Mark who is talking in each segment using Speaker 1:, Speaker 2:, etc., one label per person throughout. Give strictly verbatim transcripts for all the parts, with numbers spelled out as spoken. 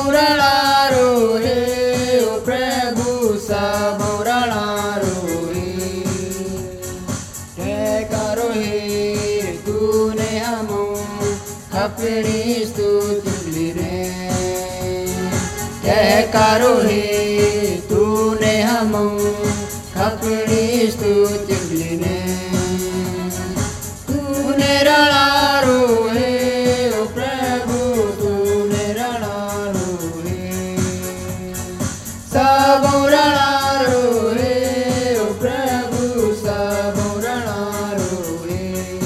Speaker 1: सबौरणारो हे ओ प्रभु सबौरणारो हे जय करो हे तूने हमो अपनी स्तुति रे जय करो हे तूने हमो अपनी स्तुति रे तूने रणारो हे ओ प्रभु तूने रणारो हे सबौरणारो हे ओ प्रभु सबौरणारो हे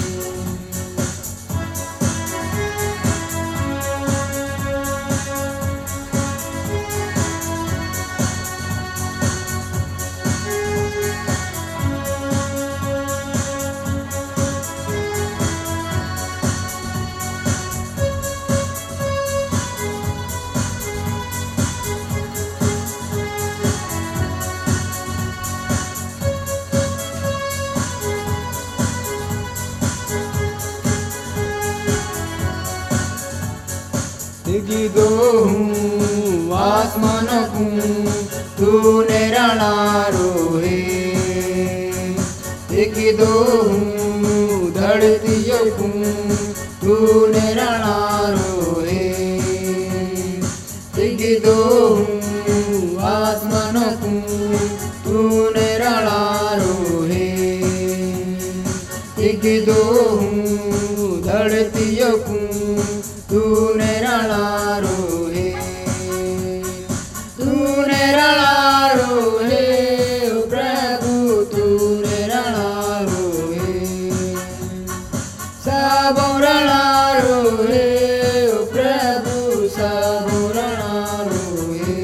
Speaker 1: दिगिदो हूँ आसमान हूँ तूने रणारो हे दिगिदो हूँ धरती हूँ तूने रणारो हे दिगिदो हूँ आसमान हूँ तूने रणारो हे दिगिदो हूँ धरती हूँ तूने रणारो हे तूने रणारो हे ओ प्रभु तूने रणारो हे सबौरणारो हे ओ प्रभु सबौरणारो हे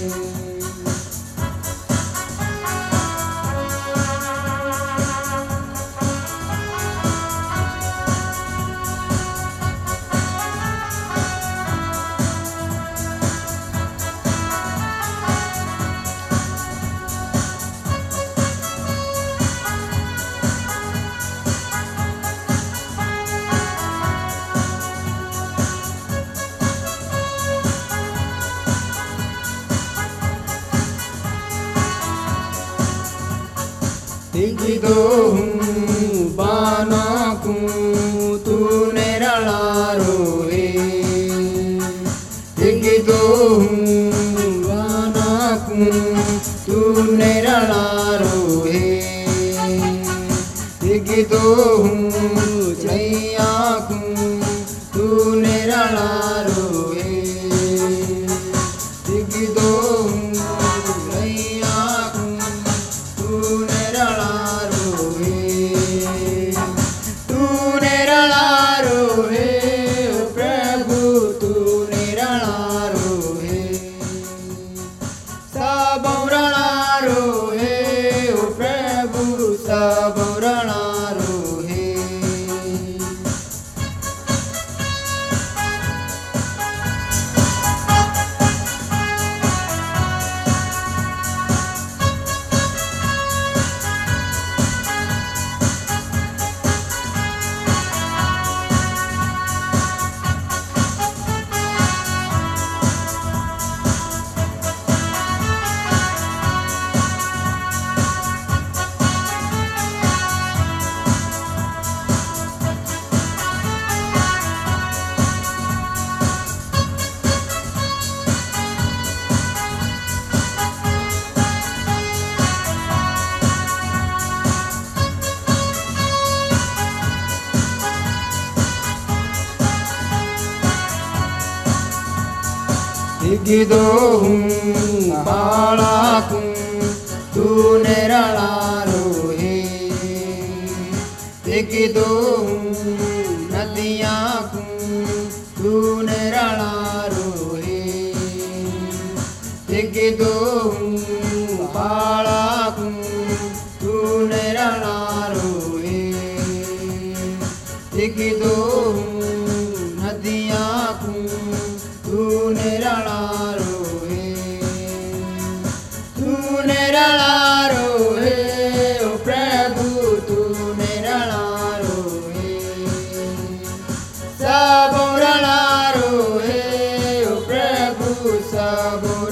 Speaker 1: दिगिदो हूँ बाना हूँ तूने रणारो हे दिगिदो हूँ बाना हूँ तूने रणारो हे दिगिदो हूँ छैया हूँ तूने रणारो हे दिगिदो हूँ छैया हूँ तूने रणारो हे तूने रणारो हे ओ प्रभु तूने रणारो हे सबौरणारो हे ओ प्रभु सबौरणारो हे दिगिदो हूँ बाला हूँ तूने रणारो हे दिगिदो हूँ नदियाँ हूँ तूने रणारो हे दिगिदो हूँ बाला हूँ तूने रणारो हे दिगिदो हूँ नदियाँ हूँ तूने रणारो हे तूने रणारो हे ओ प्रभु तूने रणारो हे सबौरणारो हे ओ प्रभु सब